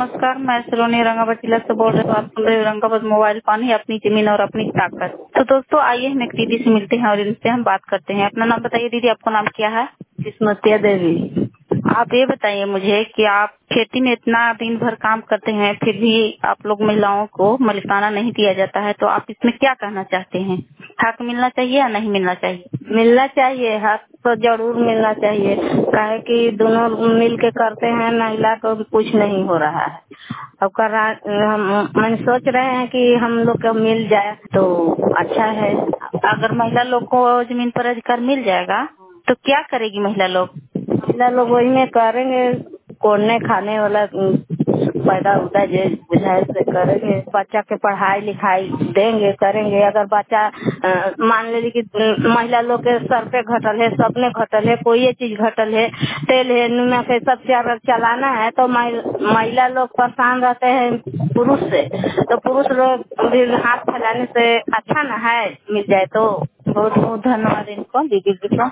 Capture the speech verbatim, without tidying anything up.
नमस्कार, मैं सलोनी रंगावत जिला से बोल रही हूँ। आप सुन रहे हो रंगावत मोबाइल पानी, अपनी जमीन और अपनी ताकत। तो दोस्तों आइए हम एक दीदी से मिलते हैं और इनसे हम बात करते हैं। अपना नाम बताइए दीदी, आपका नाम क्या है? किस्मतिया देवी। आप ये बताइए मुझे कि आप खेती में इतना दिन भर काम करते हैं, फिर भी आप लोग महिलाओं को मालिकाना नहीं दिया जाता है, तो आप इसमें क्या कहना चाहते हैं? हक मिलना चाहिए या नहीं मिलना चाहिए? मिलना चाहिए, हक तो जरूर मिलना चाहिए। काहे कि दोनों मिल के करते हैं, महिला को भी कुछ नहीं हो रहा है। अब कर रहा हम मन सोच रहे हैं कि हम लोग को मिल जाए तो अच्छा है। अगर महिला लोग को जमीन पर अधिकार मिल जाएगा तो क्या करेगी महिला लोग? महिला लोग वही में करेंगे, कोड़ने खाने वाला पैदा होता है, बुझाए से करेंगे। बच्चा के पढ़ाई लिखाई देंगे, करेंगे। अगर बच्चा अ, मान ले कि महिला लोग के सर पे घटल है, सपने घटल है, कोई ये चीज घटल है, तेल है, नमक है, सब से अगर चलाना है तो महिला लोग परेशान रहते हैं पुरुष से। तो पुरुष लोग भी हाथ फैलाने से अच्छा न है, मिल जाए तो। बहुत बहुत धन्यवाद इनको दीदी जी को।